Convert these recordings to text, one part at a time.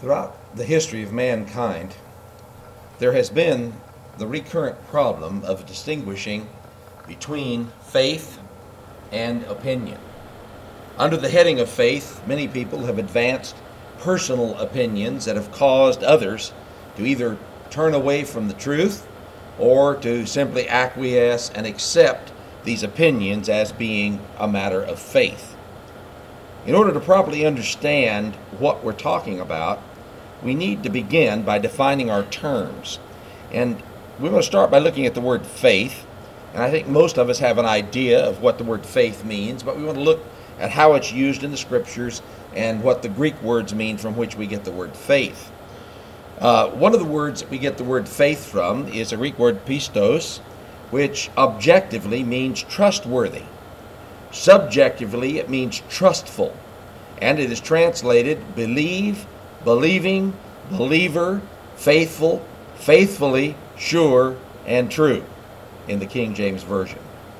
Throughout the history of mankind, there has been the recurrent problem of distinguishing between faith and opinion. Under the heading of faith, many people have advanced personal opinions that have caused others to either turn away from the truth or to simply acquiesce and accept these opinions as being a matter of faith. In order to properly understand what we're talking about, we need to begin by defining our terms. And we're going to start by looking at the word faith. And I think most of us have an idea of what the word faith means, but we want to look at how it's used in the scriptures and what the Greek words mean from which we get the word faith. One of the words that we get the word faith from is a Greek word pistos, which objectively means trustworthy. Subjectively, it means trustful, and it is translated believe, believing, believer, faithful, faithfully, sure, and true in the King James Version.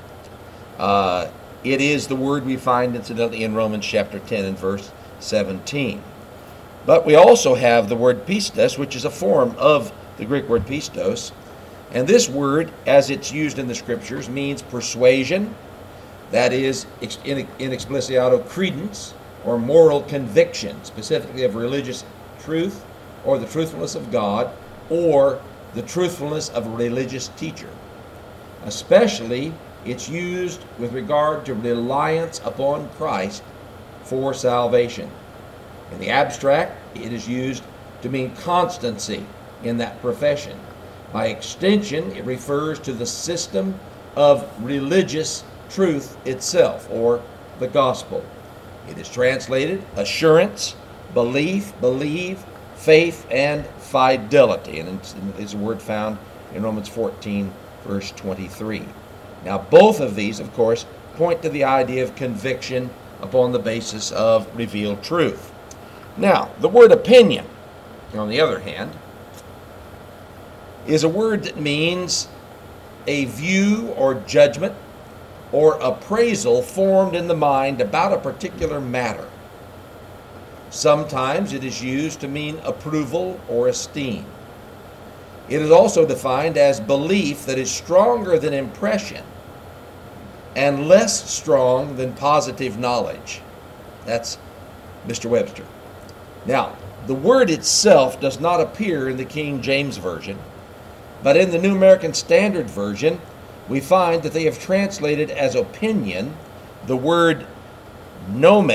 It is the word we find incidentally in Romans chapter 10 and verse 17. But we also have the word pistos, which is a form of the Greek word pistos. And this word, as it's used in the scriptures, means persuasion, that is, in explicitio credence, or moral conviction, specifically of religious truth, or the truthfulness of God, or the truthfulness of a religious teacher. Especially, it's used with regard to reliance upon Christ for salvation. In the abstract, it is used to mean constancy in that profession. By extension, it refers to the system of religious truth itself, or the gospel. It is translated assurance, belief, believe, faith, and fidelity. And it's a word found in Romans 14, verse 23. Now, both of these, of course, point to the idea of conviction upon the basis of revealed truth. Now, the word opinion, on the other hand, is a word that means a view or judgment or appraisal formed in the mind about a particular matter. Sometimes it is used to mean approval or esteem. It is also defined as belief that is stronger than impression and less strong than positive knowledge. That's Mr. Webster. Now, the word itself does not appear in the King James Version, but in the New American Standard Version, we find that they have translated as opinion the word nome,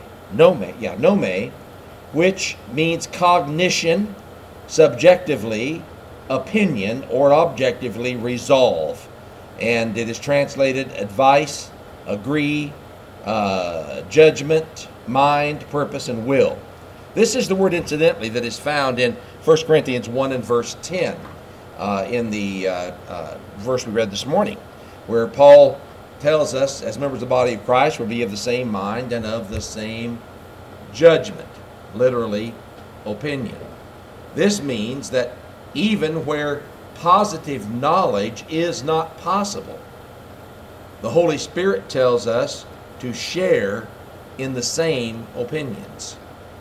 which means cognition, subjectively, opinion, or objectively resolve. And it is translated advice, agree, judgment, mind, purpose, and will. This is the word, incidentally, that is found in 1 Corinthians 1 and verse 10. In the verse we read this morning, where Paul tells us, as members of the body of Christ, we'll be of the same mind and of the same judgment, literally, opinion. This means that even where positive knowledge is not possible, the Holy Spirit tells us to share in the same opinions.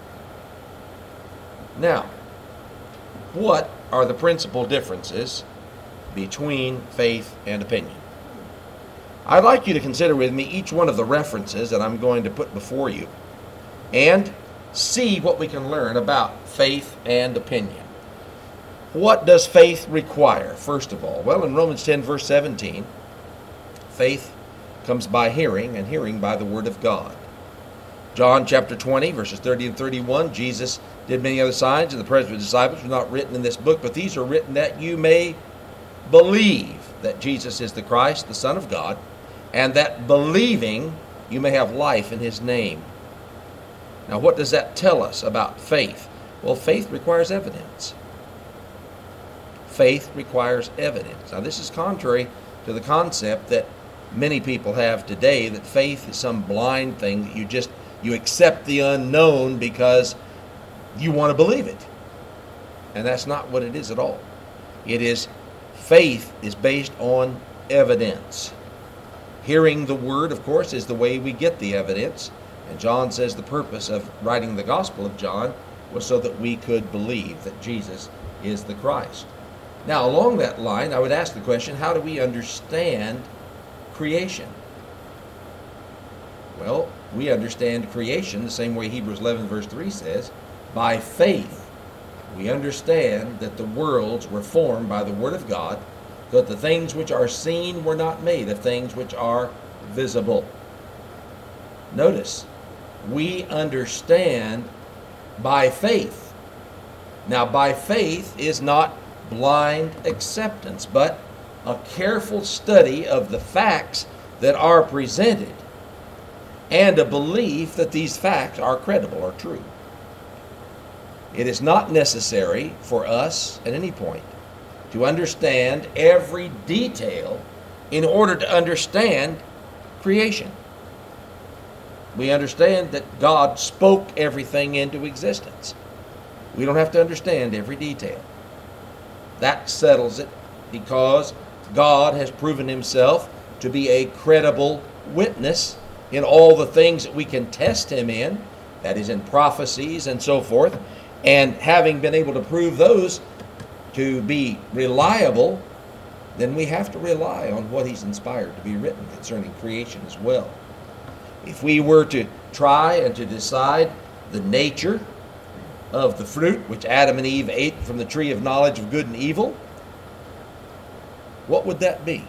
Now, what are the principal differences between faith and opinion? I'd like you to consider with me each one of the references that I'm going to put before you and see what we can learn about faith and opinion. What does faith require, first of all? Well, in Romans 10, verse 17, faith comes by hearing, and hearing by the word of God. John chapter 20, verses 30 and 31, Jesus did many other signs in the presence of the disciples, which are not written in this book, but these are written that you may believe that Jesus is the Christ, the Son of God, and that believing you may have life in his name. Now, what does that tell us about faith? Well, faith requires evidence. Faith requires evidence. Now, this is contrary to the concept that many people have today, that faith is some blind thing that you accept the unknown because you want to believe it. And that's not what it is at all. Faith is based on evidence. Hearing the word, of course, is the way we get the evidence. And John says the purpose of writing the Gospel of John was so that we could believe that Jesus is the Christ. Now, along that line, I would ask the question, how do we understand creation? Well, we understand creation the same way Hebrews 11 verse 3 says, by faith. We understand that the worlds were formed by the Word of God, that the things which are seen were not made of things which are visible. Notice, we understand by faith. Now, by faith is not blind acceptance, but a careful study of the facts that are presented and a belief that these facts are credible or true. It is not necessary for us at any point to understand every detail in order to understand creation. We understand that God spoke everything into existence. We don't have to understand every detail. That settles it because God has proven himself to be a credible witness in all the things that we can test him in, that is in prophecies and so forth. And having been able to prove those to be reliable, then we have to rely on what he's inspired to be written concerning creation as well. If we were to try and to decide the nature of the fruit which Adam and Eve ate from the tree of knowledge of good and evil, what would that be?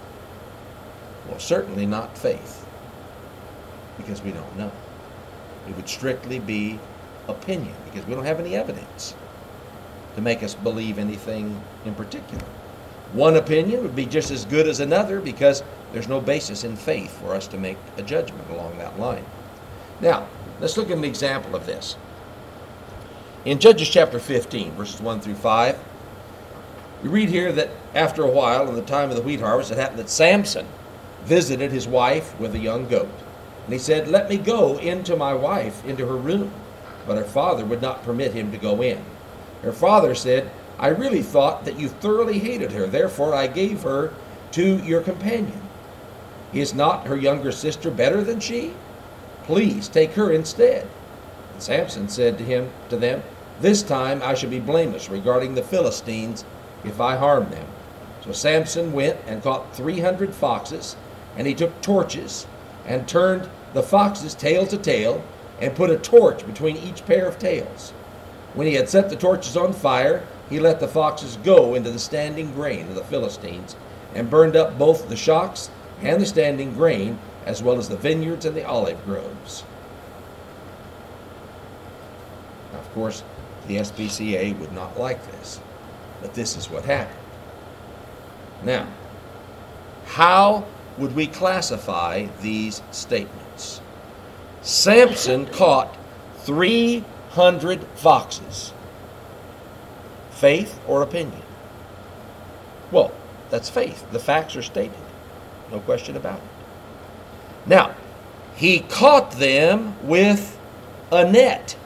Well, certainly not faith, because we don't know. It would strictly be opinion, because we don't have any evidence to make us believe anything in particular. One opinion would be just as good as another because there's no basis in faith for us to make a judgment along that line. Now, let's look at an example of this. In Judges chapter 15, verses 1 through 5, we read here that after a while, in the time of the wheat harvest, it happened that Samson visited his wife with a young goat. And he said, "Let me go into my wife, into her room." But her father would not permit him to go in. Her father said, "I really thought that you thoroughly hated her. Therefore I gave her to your companion. Is not her younger sister better than she? Please take her instead." And Samson said to them, "This time I shall be blameless regarding the Philistines if I harm them." So Samson went and caught 300 foxes, and he took torches and turned the foxes tail to tail and put a torch between each pair of tails. When he had set the torches on fire, he let the foxes go into the standing grain of the Philistines and burned up both the shocks and the standing grain, as well as the vineyards and the olive groves. Now, of course, the SPCA would not like this, but this is what happened. Now, how would we classify these statements? Samson caught 300 foxes. Faith or opinion? Well, that's faith. The facts are stated. No question about it. Now, he caught them with a net.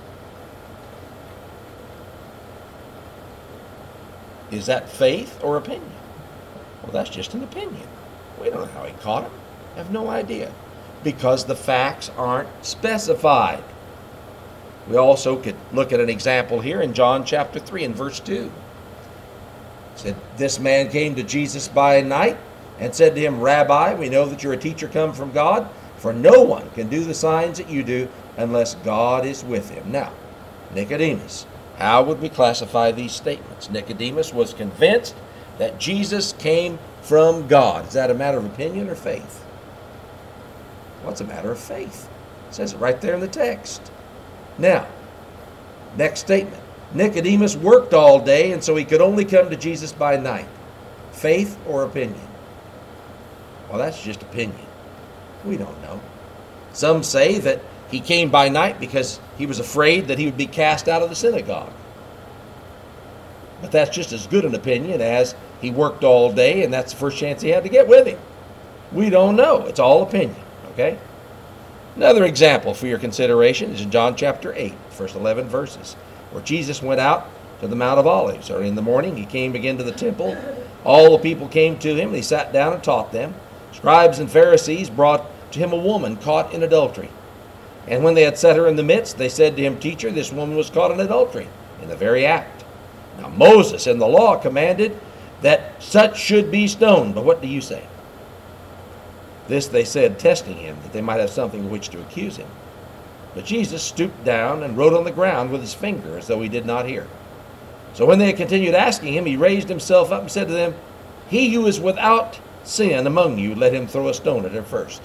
Is that faith or opinion? Well, that's just an opinion. We don't know how he caught them. I have no idea. Because the facts aren't specified. We also could look at an example here in John chapter 3 and verse 2. It said, "This man came to Jesus by night and said to him, 'Rabbi, we know that you're a teacher come from God, for no one can do the signs that you do unless God is with him.'" Now, Nicodemus, how would we classify these statements? Nicodemus was convinced that Jesus came from God. Is that a matter of opinion or faith? Well, it's a matter of faith. It says it right there in the text. Now, next statement. Nicodemus worked all day, and so he could only come to Jesus by night. Faith or opinion? Well, that's just opinion. We don't know. Some say that he came by night because he was afraid that he would be cast out of the synagogue. But that's just as good an opinion as he worked all day and that's the first chance he had to get with him. We don't know. It's all opinion. Okay? Another example for your consideration is in John chapter 8, first 11 verses, where Jesus went out to the Mount of Olives. Early in the morning, he came again to the temple. All the people came to him, and he sat down and taught them. Scribes and Pharisees brought to him a woman caught in adultery. And when they had set her in the midst, they said to him, Teacher, this woman was caught in adultery, in the very act. Now Moses in the law commanded that such should be stoned. But what do you say? This they said, testing him, that they might have something of which to accuse him. But Jesus stooped down and wrote on the ground with his finger, as though he did not hear. So when they had continued asking him, he raised himself up and said to them, He who is without sin among you, let him throw a stone at her first.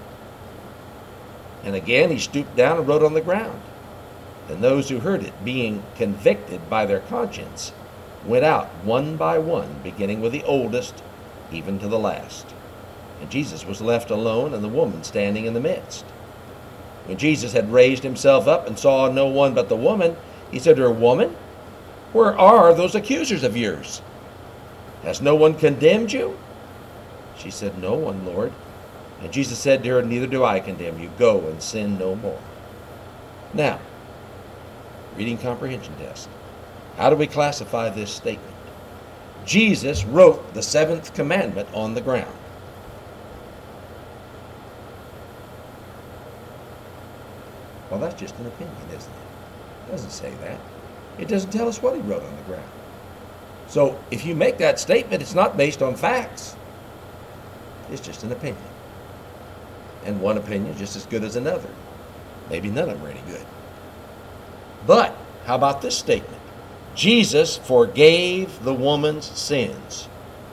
And again he stooped down and wrote on the ground. And those who heard it, being convicted by their conscience, went out one by one, beginning with the oldest, even to the last. And Jesus was left alone, and the woman standing in the midst. When Jesus had raised himself up and saw no one but the woman, he said to her, Woman, where are those accusers of yours? Has no one condemned you? She said, No one, Lord. And Jesus said to her, Neither do I condemn you. Go and sin no more. Now, reading comprehension test. How do we classify this statement? Jesus wrote the seventh commandment on the ground. Well, that's just an opinion, isn't it? It doesn't say that. It doesn't tell us what he wrote on the ground. So if you make that statement, it's not based on facts. It's just an opinion. And one opinion is just as good as another. Maybe none of them are any good. But how about this statement? Jesus forgave the woman's sins.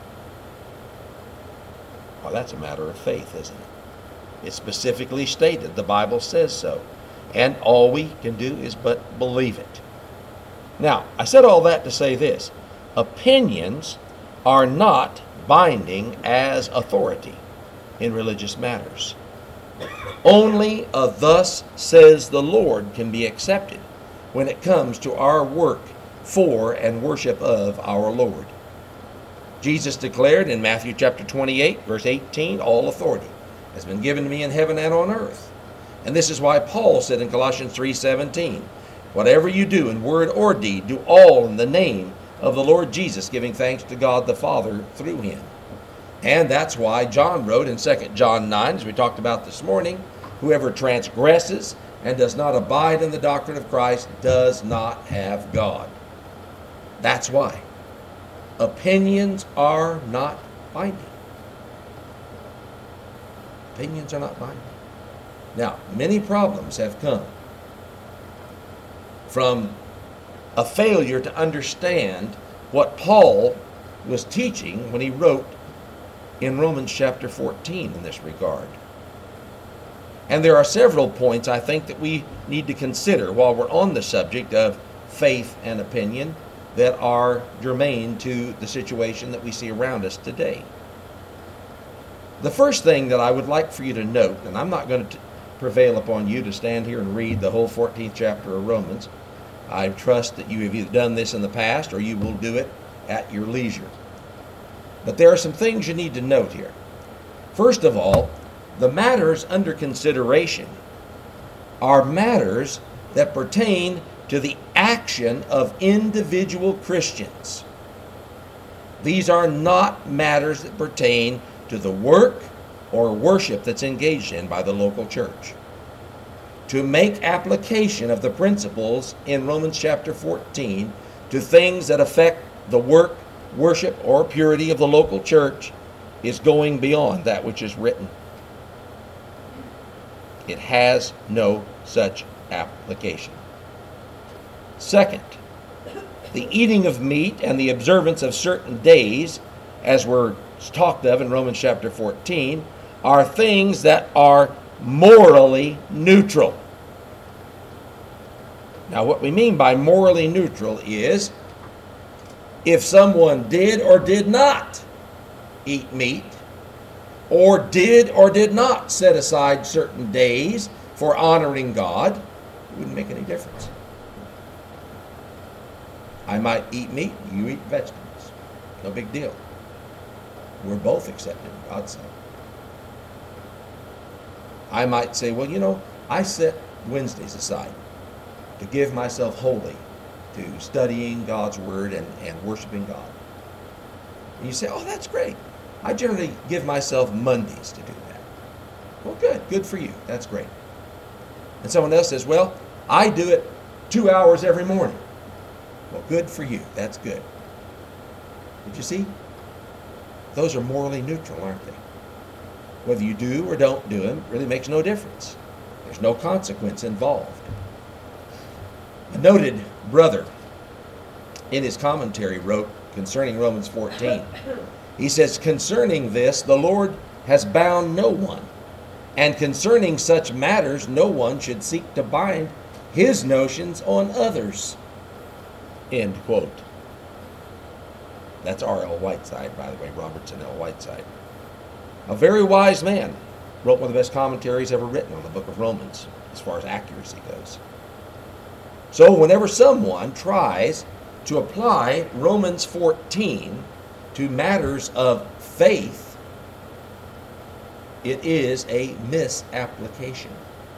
Well, that's a matter of faith, isn't it? It's specifically stated. The Bible says so. And all we can do is but believe it. Now, I said all that to say this. Opinions are not binding as authority in religious matters. Only a thus says the Lord can be accepted when it comes to our work for and worship of our Lord. Jesus declared in Matthew chapter 28, verse 18, All authority has been given to me in heaven and on earth. And this is why Paul said in Colossians 3:17, Whatever you do in word or deed, do all in the name of the Lord Jesus, giving thanks to God the Father through him. And that's why John wrote in 2 John 9, as we talked about this morning, Whoever transgresses and does not abide in the doctrine of Christ does not have God. That's why. Opinions are not binding. Opinions are not binding. Now, many problems have come from a failure to understand what Paul was teaching when he wrote in Romans chapter 14 in this regard. And there are several points I think that we need to consider while we're on the subject of faith and opinion that are germane to the situation that we see around us today. The first thing that I would like for you to note, and I'm not going to prevail upon you to stand here and read the whole 14th chapter of Romans. I trust that you have either done this in the past or you will do it at your leisure. But there are some things you need to note here. First of all, the matters under consideration are matters that pertain to the action of individual Christians. These are not matters that pertain to the work or worship that's engaged in by the local church. To make application of the principles in Romans chapter 14 to things that affect the work, worship, or purity of the local church is going beyond that which is written. It has no such application. Second, the eating of meat and the observance of certain days, as were talked of in Romans chapter 14, are things that are morally neutral. Now, what we mean by morally neutral is if someone did or did not eat meat, or did not set aside certain days for honoring God, it wouldn't make any difference. I might eat meat, you eat vegetables. No big deal. We're both accepted in God's sight. I might say, well, I set Wednesdays aside to give myself wholly to studying God's Word and worshiping God. And you say, oh, that's great. I generally give myself Mondays to do that. Well, good for you. That's great. And someone else says, well, I do it 2 hours every morning. Well, good for you. That's good. But you see, those are morally neutral, aren't they? Whether you do or don't do them really makes no difference. There's no consequence involved. A noted brother in his commentary wrote concerning Romans 14, he says, concerning this, the Lord has bound no one, and concerning such matters, no one should seek to bind his notions on others. End quote. That's R.L. Whiteside, by the way, Robertson L. Whiteside. A very wise man, wrote one of the best commentaries ever written on the book of Romans, as far as accuracy goes. So whenever someone tries to apply Romans 14 to matters of faith, it is a misapplication.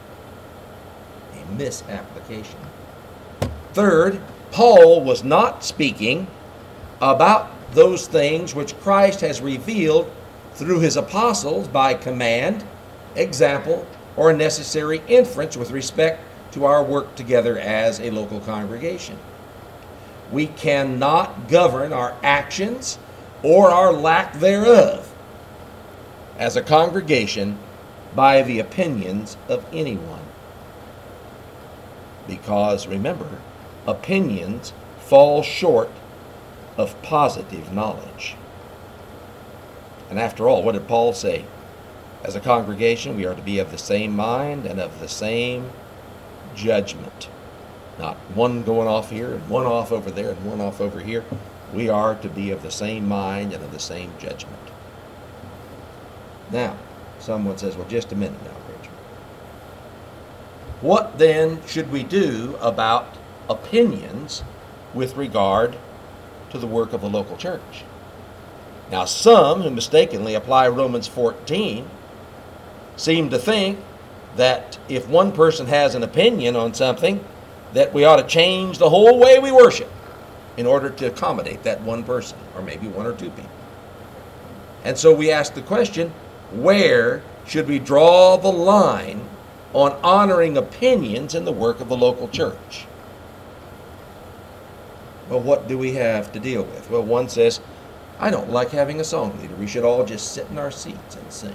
A misapplication. Third, Paul was not speaking about those things which Christ has revealed through his apostles by command, example, or a necessary inference with respect to our work together as a local congregation. We cannot govern our actions or our lack thereof as a congregation by the opinions of anyone. Because, remember, opinions fall short of positive knowledge. And after all, what did Paul say? As a congregation, we are to be of the same mind and of the same judgment. Not one going off here and one off over there and one off over here. We are to be of the same mind and of the same judgment. Now, someone says, well, just a minute now, preacher. What then should we do about opinions with regard to the work of the local church? Now, some who mistakenly apply Romans 14 seem to think that if one person has an opinion on something, that we ought to change the whole way we worship in order to accommodate that one person, or maybe one or two people. And so we ask the question, where should we draw the line on honoring opinions in the work of the local church? Well, what do we have to deal with? Well, one says, I don't like having a song leader. We should all just sit in our seats and sing.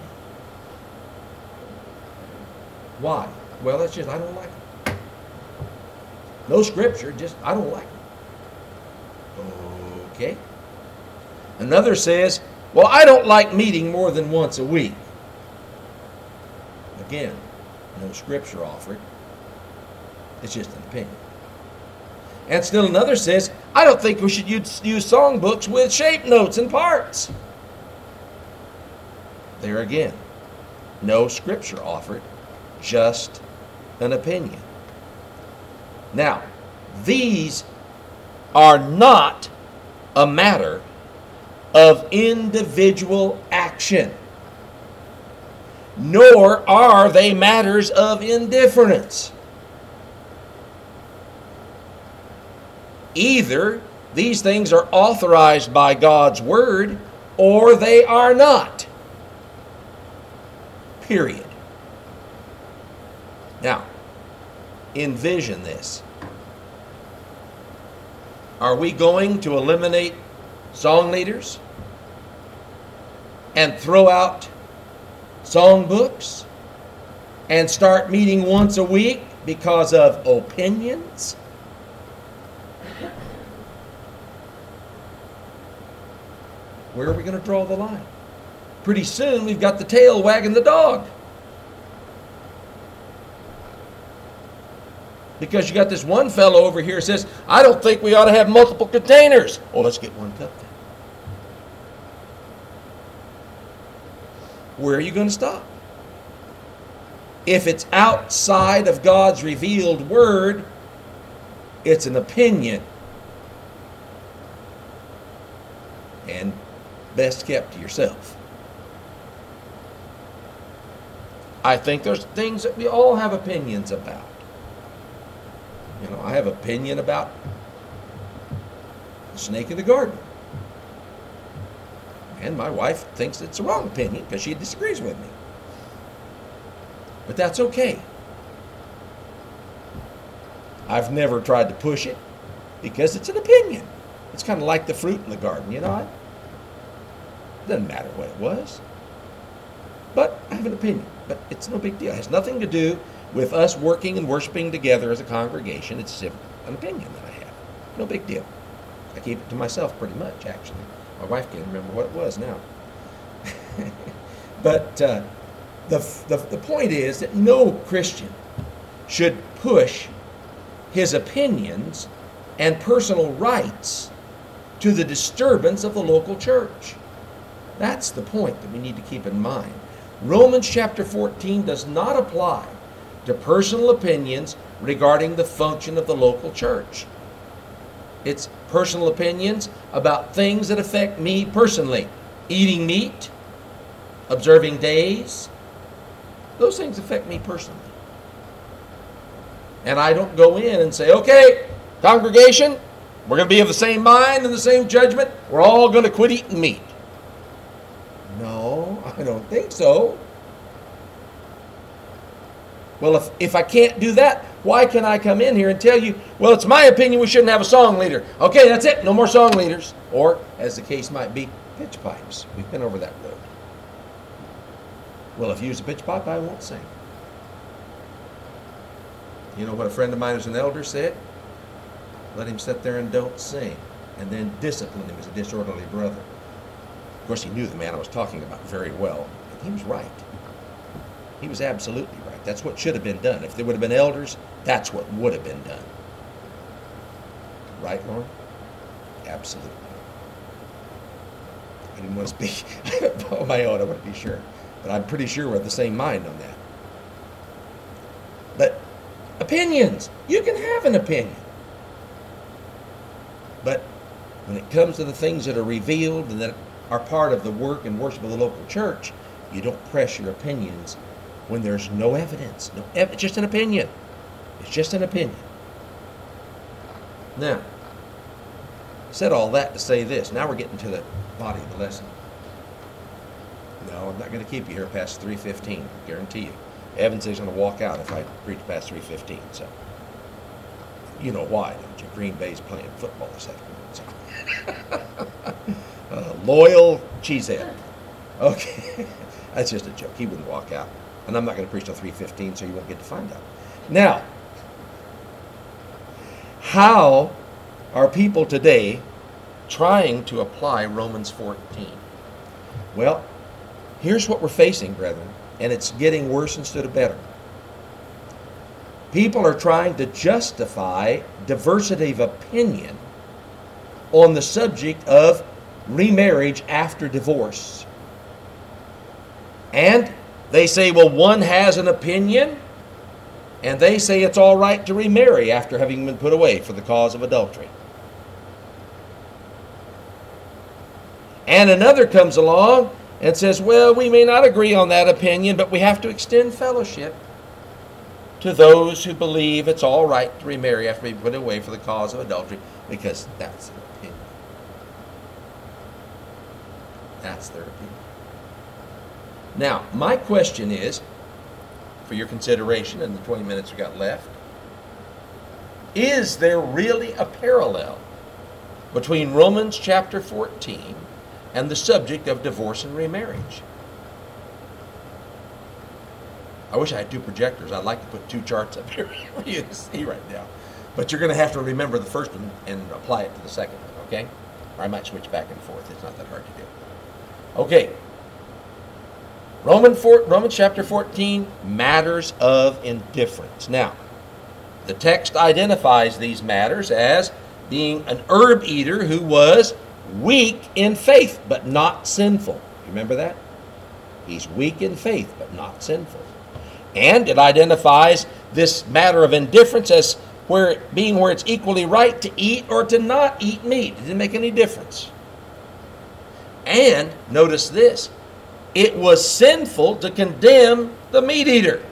Why? Well, that's just, I don't like it. No scripture, just, I don't like it. Okay. Another says, well, I don't like meeting more than once a week. Again, no scripture offered. It's just an opinion. And still another says, I don't think we should use songbooks with shape notes and parts. There again, no scripture offered, just an opinion. Now, these are not a matter of individual action, nor are they matters of indifference. Either these things are authorized by God's word, or they are not. Period. Now, envision this. Are we going to eliminate song leaders and throw out song books and start meeting once a week because of opinions? Where are we going to draw the line? Pretty soon we've got the tail wagging the dog. Because you got this one fellow over here who says, I don't think we ought to have multiple containers. Oh, let's get one cup then. Where are you going to stop? If it's outside of God's revealed word, it's an opinion. And best kept to yourself. I think there's things that we all have opinions about. You know, I have an opinion about the snake in the garden. And my wife thinks it's the wrong opinion because she disagrees with me. But that's okay. I've never tried to push it because it's an opinion. It's kind of like the fruit in the garden, you know. It doesn't matter what it was. But I have an opinion. But it's no big deal. It has nothing to do with us working and worshiping together as a congregation. It's an opinion that I have. No big deal. I keep it to myself pretty much, actually. My wife can't remember what it was now. But the point is that no Christian should push his opinions and personal rights to the disturbance of the local church. That's the point that we need to keep in mind. Romans chapter 14 does not apply to personal opinions regarding the function of the local church. It's personal opinions about things that affect me personally. Eating meat, observing days, those things affect me personally. And I don't go in and say, okay, congregation, we're going to be of the same mind and the same judgment. We're all going to quit eating meat. No, I don't think so. Well, if I can't do that, why can I come in here and tell you, well, it's my opinion we shouldn't have a song leader. Okay, that's it. No more song leaders. Or, as the case might be, pitch pipes. We've been over that road. Well, if you use a pitch pipe, I won't sing. You know what a friend of mine who's an elder said? Let him sit there and don't sing, and then discipline him as a disorderly brother. Of course, he knew the man I was talking about very well, and he was right. He was absolutely right. That's what should have been done. If there would have been elders, that's what would have been done. Right, Lauren? Absolutely. I didn't want to speak on my own, I want to be sure. But I'm pretty sure we're of the same mind on that. But opinions, you can have an opinion. But when it comes to the things that are revealed and that are part of the work and worship of the local church, you don't press your opinions when there's no evidence. It's just an opinion. It's just an opinion. Now, said all that to say this. Now we're getting to the body of the lesson. No, I'm not going to keep you here past 3:15. Guarantee you. Evans is going to walk out if I preach past 3:15. So, you know why, don't you? Green Bay's playing football this afternoon. So. Loyal cheesehead. Okay, that's just a joke. He wouldn't walk out, and I'm not going to preach till 3:15, so you won't get to find out. Now, how are people today trying to apply Romans 14? Well, here's what we're facing, brethren, and it's getting worse instead of better. People are trying to justify diversity of opinion on the subject of remarriage after divorce. And they say, well, one has an opinion, and they say it's all right to remarry after having been put away for the cause of adultery. And another comes along and says, well, we may not agree on that opinion, but we have to extend fellowship to those who believe it's all right to remarry after being put away for the cause of adultery, because that's their opinion. That's their opinion. Now, my question is, for your consideration in the 20 minutes we got left, is there really a parallel between Romans chapter 14 and the subject of divorce and remarriage? I wish I had two projectors. I'd like to put two charts up here for you to see right now. But you're going to have to remember the first one and apply it to the second one, okay? Or I might switch back and forth. It's not that hard to do. Okay. Romans chapter 14, matters of indifference. Now, the text identifies these matters as being an herb eater who was weak in faith, but not sinful. Remember that? He's weak in faith, but not sinful. And it identifies this matter of indifference as where it's equally right to eat or to not eat meat. It didn't make any difference. And notice this, it was sinful to condemn the meat eater.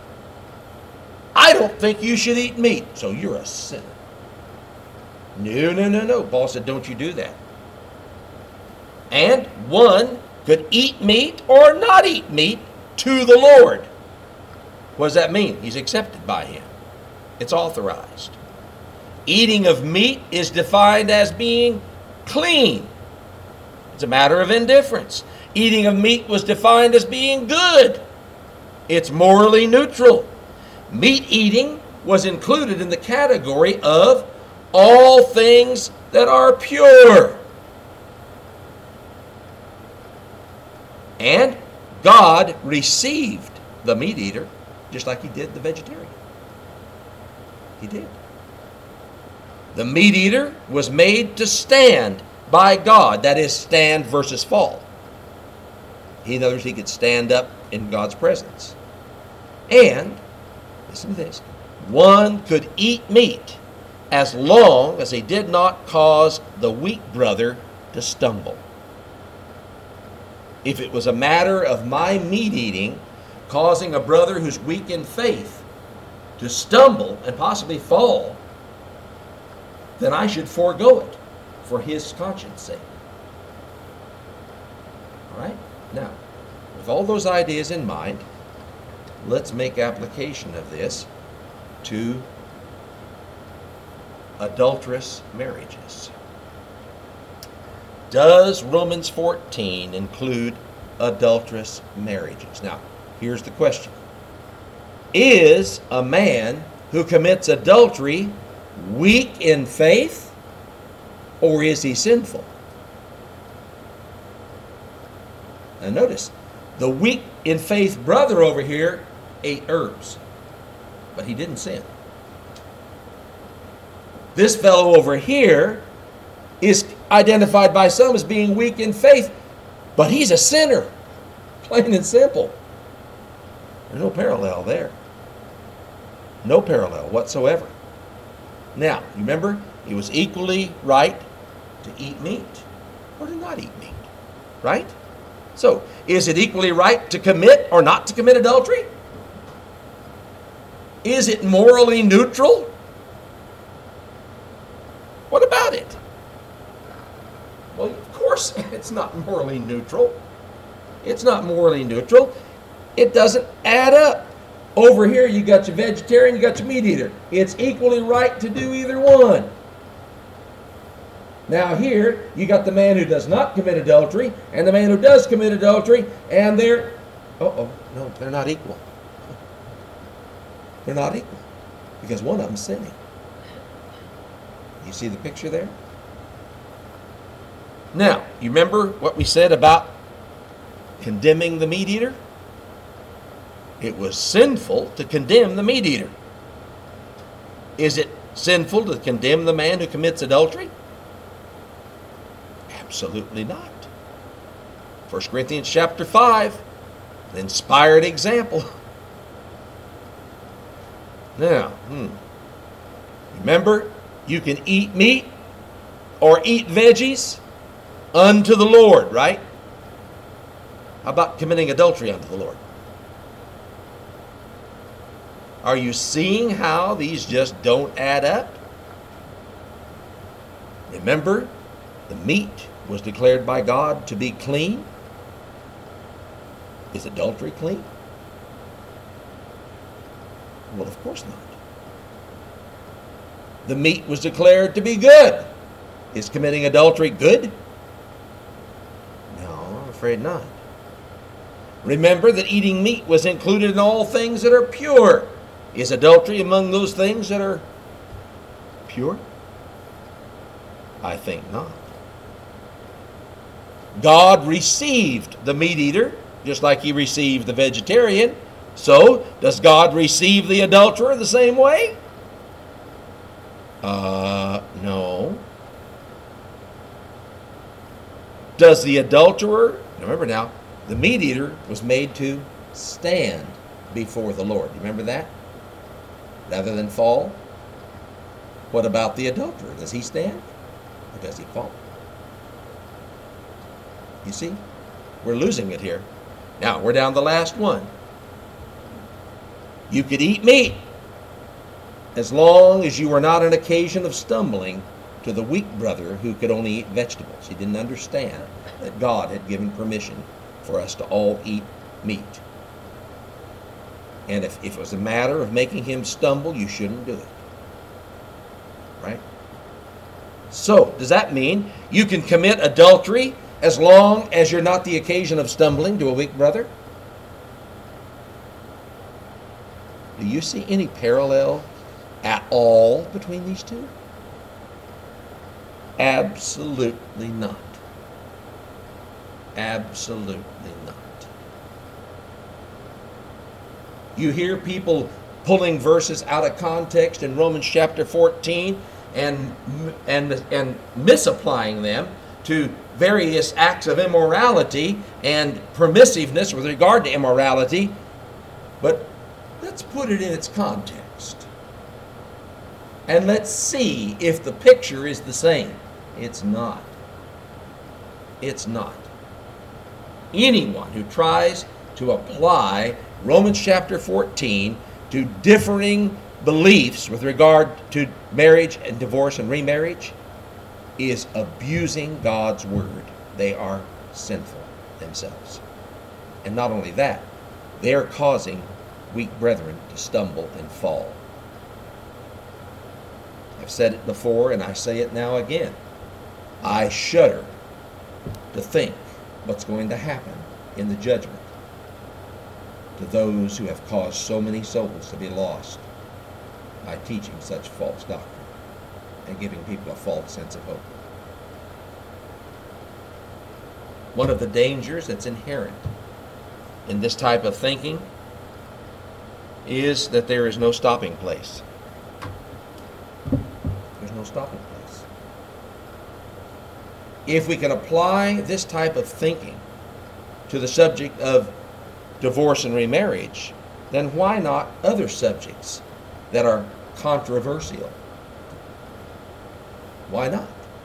I don't think you should eat meat, so you're a sinner. No. Paul said, don't you do that. And one could eat meat or not eat meat to the Lord. What does that mean? He's accepted by him. It's authorized. Eating of meat is defined as being clean. It's a matter of indifference. Eating of meat was defined as being good. It's morally neutral. Meat eating was included in the category of all things that are pure. And God received the meat eater just like he did the vegetarian. He did. The meat eater was made to stand by God. That is, stand versus fall. In other words, he could stand up in God's presence. And, listen to this, one could eat meat as long as he did not cause the weak brother to stumble. If it was a matter of my meat eating causing a brother who's weak in faith to stumble and possibly fall, then I should forego it for his conscience sake. All right? Now, with all those ideas in mind, let's make application of this to adulterous marriages. Does Romans 14 include adulterous marriages? Now, here's the question. Is a man who commits adultery weak in faith, or is he sinful? Now notice, the weak in faith brother over here ate herbs, but he didn't sin. This fellow over here is identified by some as being weak in faith, but he's a sinner, plain and simple. There's no parallel there. No parallel whatsoever. Now, you remember, it was equally right to eat meat or to not eat meat, right? So, is it equally right to commit or not to commit adultery? Is it morally neutral? What about it? Well, of course it's not morally neutral. It's not morally neutral. It doesn't add up. Over here you got your vegetarian, you got your meat eater. It's equally right to do either one. Now here you got the man who does not commit adultery and the man who does commit adultery, and they're not equal. They're not equal because one of them's sinning. You see the picture there? Now, you remember what we said about condemning the meat eater? It was sinful to condemn the meat eater. Is it sinful to condemn the man who commits adultery? Absolutely not. 1 Corinthians chapter 5, an inspired example. Now, remember, you can eat meat or eat veggies unto the Lord, right? How about committing adultery unto the Lord? Are you seeing how these just don't add up? Remember, the meat was declared by God to be clean. Is adultery clean? Well, of course not. The meat was declared to be good. Is committing adultery good? No, I'm afraid not. Remember that eating meat was included in all things that are pure. Is adultery among those things that are pure? I think not. God received the meat eater just like he received the vegetarian. So, does God receive the adulterer the same way? No. Does the adulterer, remember now, the meat eater was made to stand before the Lord. Remember that? Rather than fall. What about the adulterer? Does he stand or does he fall? You see, we're losing it here. Now, we're down to the last one. You could eat meat as long as you were not an occasion of stumbling to the weak brother who could only eat vegetables. He didn't understand that God had given permission for us to all eat meat. And if it was a matter of making him stumble, you shouldn't do it. right? So, does that mean you can commit adultery as long as you're not the occasion of stumbling to a weak brother? Do you see any parallel at all between these two? Absolutely not. Absolutely not. You hear people pulling verses out of context in Romans chapter 14 and misapplying them to various acts of immorality and permissiveness with regard to immorality. But let's put it in its context. And let's see if the picture is the same. It's not. It's not. Anyone who tries to apply Romans chapter 14 to differing beliefs with regard to marriage and divorce and remarriage is abusing God's word. They are sinful themselves. And not only that, they are causing weak brethren to stumble and fall. I've said it before and I say it now again. I shudder to think what's going to happen in the judgment to those who have caused so many souls to be lost by teaching such false doctrine and giving people a false sense of hope. One of the dangers that's inherent in this type of thinking is that there is no stopping place. There's no stopping place. If we can apply this type of thinking to the subject of divorce and remarriage, then why not other subjects that are controversial? Why not?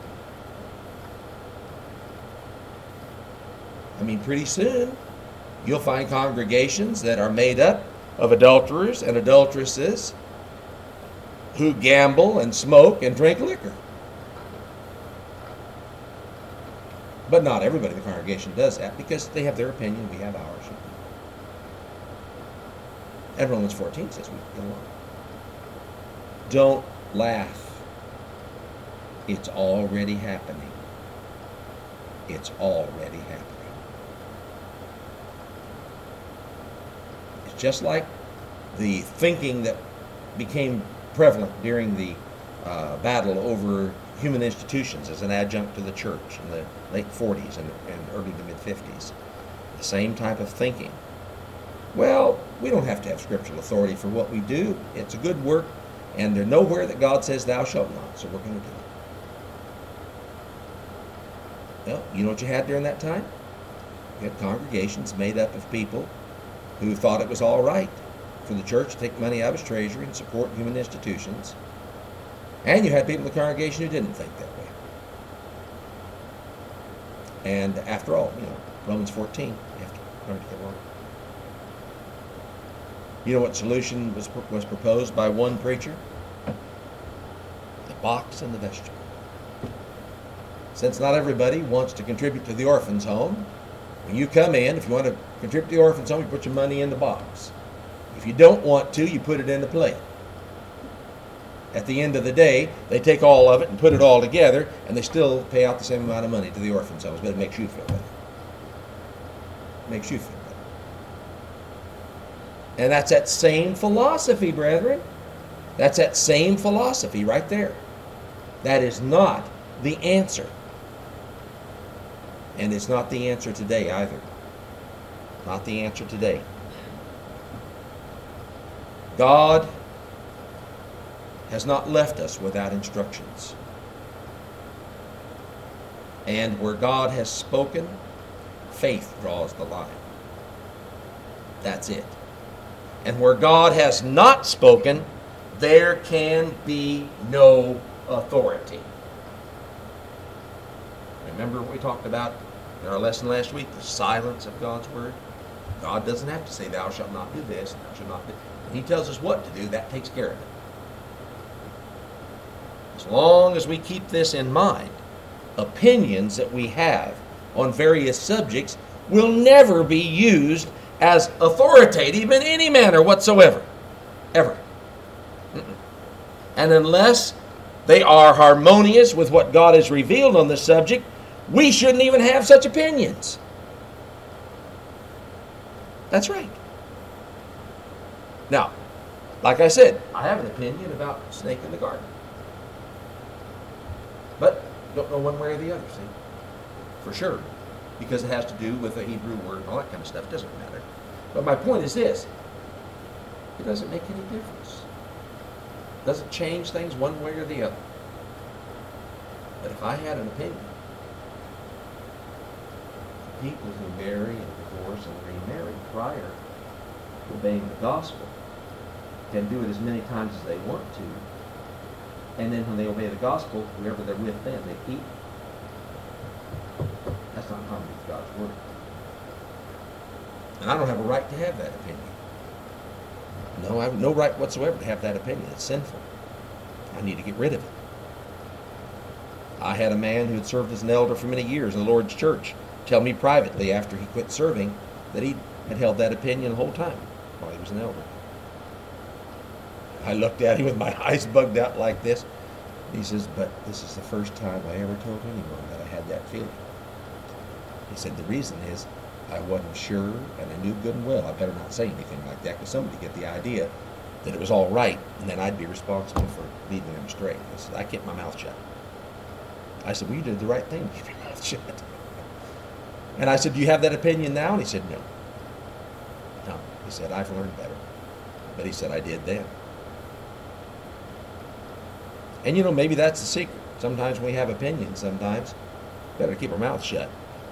I mean, pretty soon you'll find congregations that are made up of adulterers and adulteresses who gamble and smoke and drink liquor. But not everybody in the congregation does that because they have their opinion, we have ours. And Romans 14 says we get along. Don't laugh. It's already happening. It's already happening. It's just like the thinking that became prevalent during the battle over human institutions as an adjunct to the church in the late 40s and early to mid 50s. The same type of thinking. Well, we don't have to have scriptural authority for what we do. It's a good work, and there's nowhere that God says thou shalt not, so we're going to do it. Well, you know what you had during that time? You had congregations made up of people who thought it was all right for the church to take money out of its treasury and support human institutions. And you had people in the congregation who didn't think that way. And after all, Romans 14, you have to learn to get along. You know what solution was proposed by one preacher? The box and the vegetable. Since not everybody wants to contribute to the orphan's home, when you come in, if you want to contribute to the orphan's home, you put your money in the box. If you don't want to, you put it in the plate. At the end of the day, they take all of it and put it all together, and they still pay out the same amount of money to the orphan's homes, but it makes you feel better. It makes you feel better. And that's that same philosophy, brethren. That's that same philosophy right there. That is not the answer. And it's not the answer today either. Not the answer today. God has not left us without instructions. And where God has spoken, faith draws the line. That's it. And where God has not spoken, there can be no authority. Remember what we talked about in our lesson last week, the silence of God's word? God doesn't have to say, thou shalt not do this, thou shalt not do this. When he tells us what to do, that takes care of it. As long as we keep this in mind, opinions that we have on various subjects will never be used as authoritative in any manner whatsoever. Ever. And unless they are harmonious with what God has revealed on the subject, we shouldn't even have such opinions. That's right. Now, like I said, I have an opinion about snake in the garden. But don't know one way or the other, see? For sure. Because it has to do with the Hebrew word and all that kind of stuff. It doesn't matter. But my point is this. It doesn't make any difference. It doesn't change things one way or the other. But if I had an opinion, people who marry and divorce and remarry prior to obeying the gospel can do it as many times as they want to. And then when they obey the gospel, whoever they're with then, they keep. That's not harmony with God's word. And I don't have a right to have that opinion. No, I have no right whatsoever to have that opinion. It's sinful. I need to get rid of it. I had a man who had served as an elder for many years in the Lord's church tell me privately after he quit serving that he had held that opinion the whole time while he was an elder. I looked at him with my eyes bugged out like this. He says, but this is the first time I ever told anyone that I had that feeling. He said, the reason is I wasn't sure, and I knew good and well I better not say anything like that because somebody would get the idea that it was all right, and then I'd be responsible for leading them astray. I said, I kept my mouth shut. I said, well, you did the right thing, keep your mouth shut. And I said, do you have that opinion now? And he said, no. No. He said, I've learned better. But he said, I did then. And maybe that's the secret. Sometimes when we have opinions, sometimes better keep our mouth shut.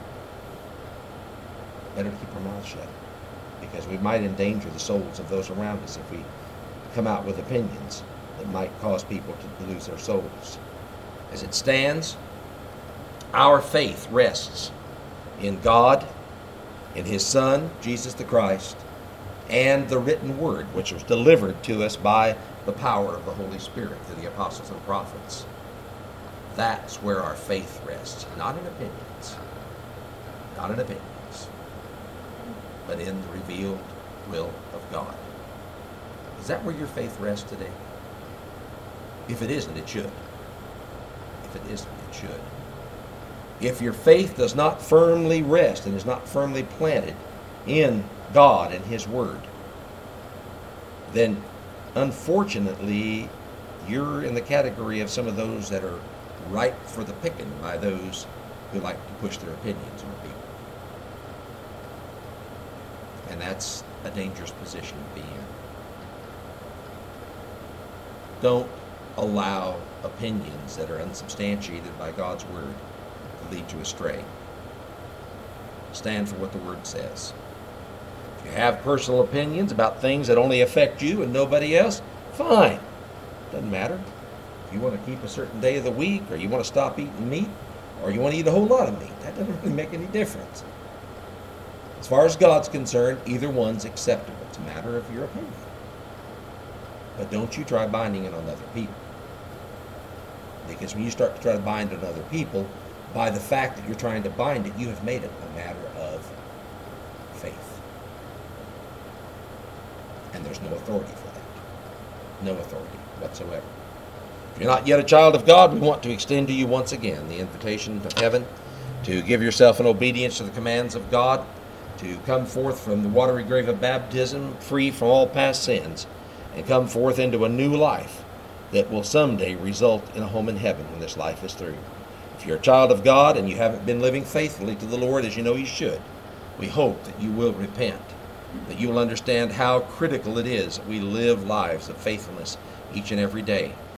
Better to keep our mouth shut. Because we might endanger the souls of those around us if we come out with opinions that might cause people to lose their souls. As it stands, our faith rests in God, in His Son, Jesus the Christ, and the written word, which was delivered to us by the power of the Holy Spirit through the apostles and prophets. That's where our faith rests, not in opinions, not in opinions, but in the revealed will of God. Is that where your faith rests today? If it isn't, it should. If it isn't, it should. If your faith does not firmly rest and is not firmly planted in God and His Word, then unfortunately you're in the category of some of those that are ripe for the picking by those who like to push their opinions on people. And that's a dangerous position to be in. Don't allow opinions that are unsubstantiated by God's Word to lead you astray. Stand for what the Word says. If you have personal opinions about things that only affect you and nobody else, fine. Doesn't matter. If you want to keep a certain day of the week, or you want to stop eating meat, or you want to eat a whole lot of meat, that doesn't really make any difference. As far as God's concerned, either one's acceptable. It's a matter of your opinion. But don't you try binding it on other people. Because when you start to try to bind it on other people, by the fact that you're trying to bind it, you have made it a matter of faith. And there's no authority for that. No authority whatsoever. If you're not yet a child of God, we want to extend to you once again the invitation of heaven to give yourself in obedience to the commands of God, to come forth from the watery grave of baptism, free from all past sins, and come forth into a new life that will someday result in a home in heaven when this life is through. If you're a child of God and you haven't been living faithfully to the Lord as you know you should, we hope that you will repent, that you will understand how critical it is that we live lives of faithfulness each and every day.